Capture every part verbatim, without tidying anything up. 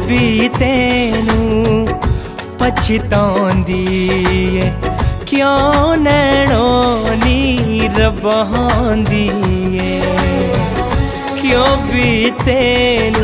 भी तेनू पछताउंदी है, क्यों नैणो नीर बहांदी है, क्यों भी तेनू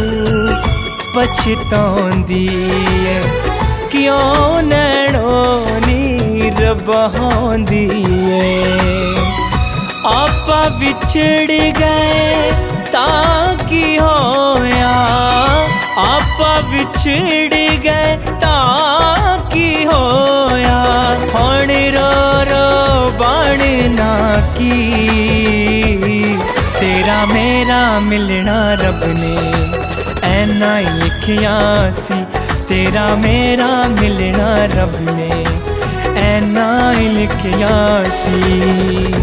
पछताउंदी है, क्यों नैणो नीर बहांदी है। आपा विछड़ गए ताकि होया, आपा विछड़ गए ताकि होया, हुण रो रो बनना की, तेरा मेरा मिलना रब ने ऐना ही लिखिया सी, तेरा मेरा मिलना रब ने ऐना ही लिखिया सी।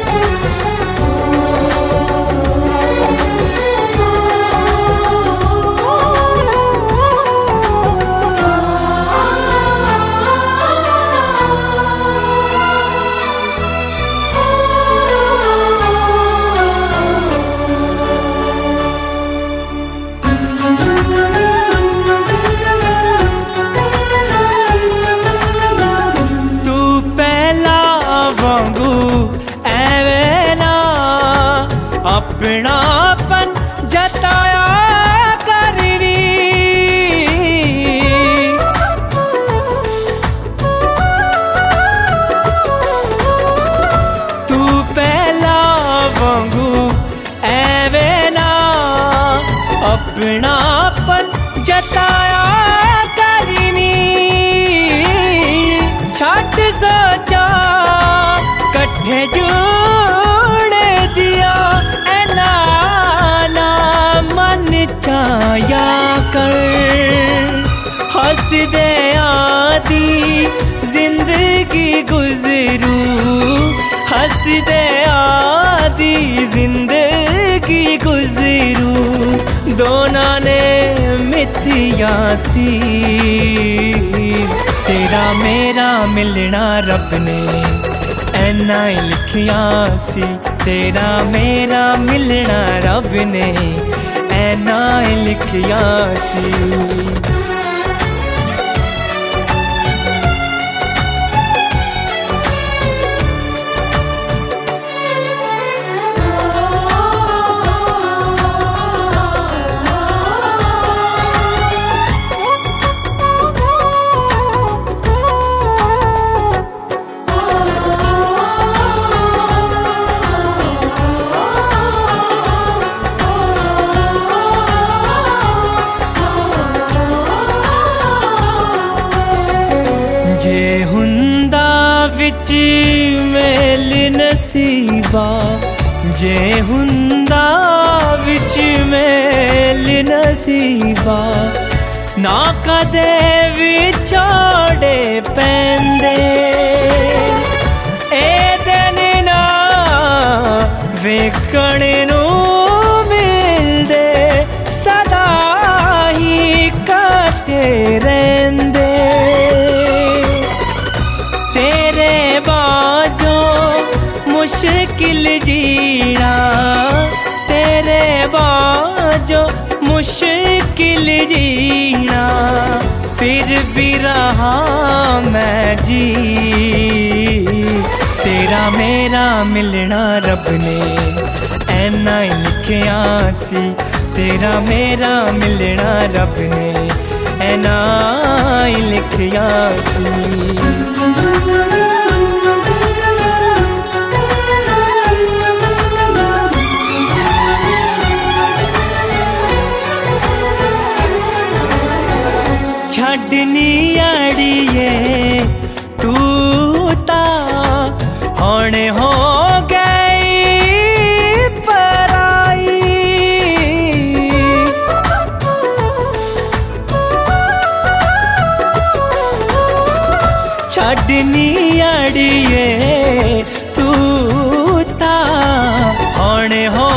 अपनापन जताया करदी, तू पहला वांगू एवे ना अपनापन जताया करदी, छट सोचा कट्ठे जोड़े दिया चाया कर, हंस दे आदी जिंदगी गुजरू, हंस दे आदी जिंदगी गुजरू, दोनों ने मिथिया सी, तेरा मेरा मिलना रब ने ऐना ही लिखिया सी, तेरा मेरा मिलना रब ने ऐना ही लिखिया सी। जे हुंदा विच मेल नसीबा, जे हुंदा विच मेल नसीबा, ना कदे विछोड़े पैंदे, ए दिन ना वेखण नू मिलदे, सदा ही कटे रहिंदे, मुश्किल जीना तेरे बाजो मुश्किल जीना, फिर भी रहा मैं जी, तेरा मेरा मिलना रब ने ऐना ही लिखिया सी, तेरा मेरा मिलना रब ने ऐना ही लिखिया सी। छड़नी अड़िए तू ता हुण हो गई पराई, छड़नी अड़िए तू ता हुण हो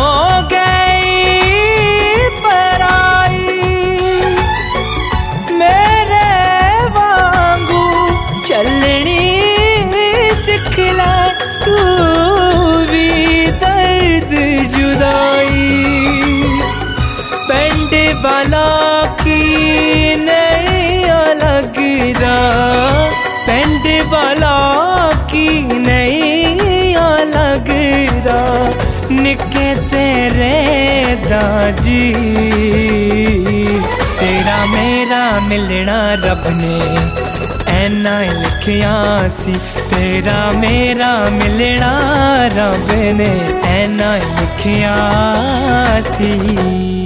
तू भी दर्द जुदाई, पेंड वाला की लौकी नहीं लगदा निके तेरे दाजी। तेरा मेरा मिलना रब ने ऐना लिखिया सी, तेरा मेरा मिलना रब ने ऐना लिखिया सी।